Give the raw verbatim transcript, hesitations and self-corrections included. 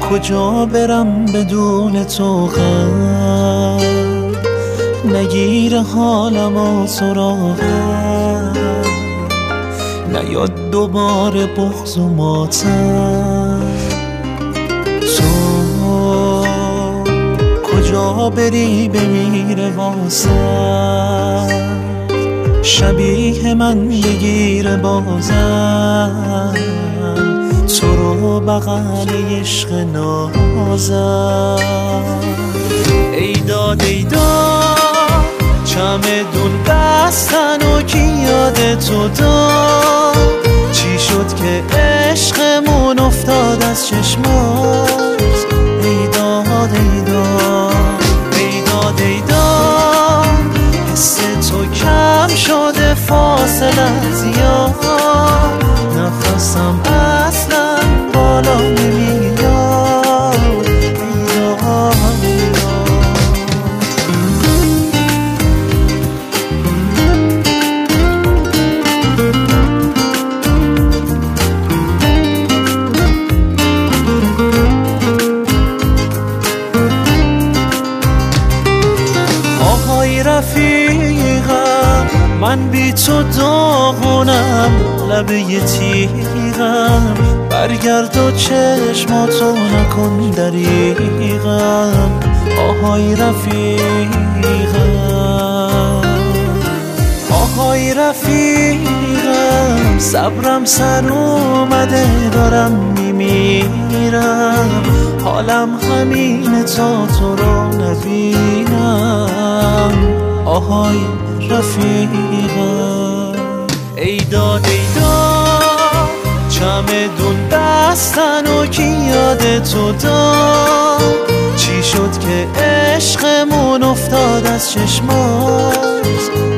کجا برم بدون تو غم نگیره حالم و سراغم نیاد دوباره بغض و ماتم تو کجا بری بمیره واسم شبیه من بگیره بازم تو رو بغل عشق نازم ای داد ای داد چمدون بستن و کی یاد تو داد چی شد که عشقمون افتاد از چشمات ای داد ای داد ای داد ای داد حس تو کم شده فاصله زیاد نفسم اصلا بالا نمیاد ای داد ای داد آهای رفیقم من بی تو داغونم لبه یه تیغم برگرد و چشماتو نکن دریغم آهای رفیقم آهای رفیقم صبرم سر اومده دارم میمیرم حالم همینه تا تو رو نبینم آهای رفیقم ای داد ای داد چمدون بستن و کی یاد تو داد چی شد که عشقمون افتاد از چشمات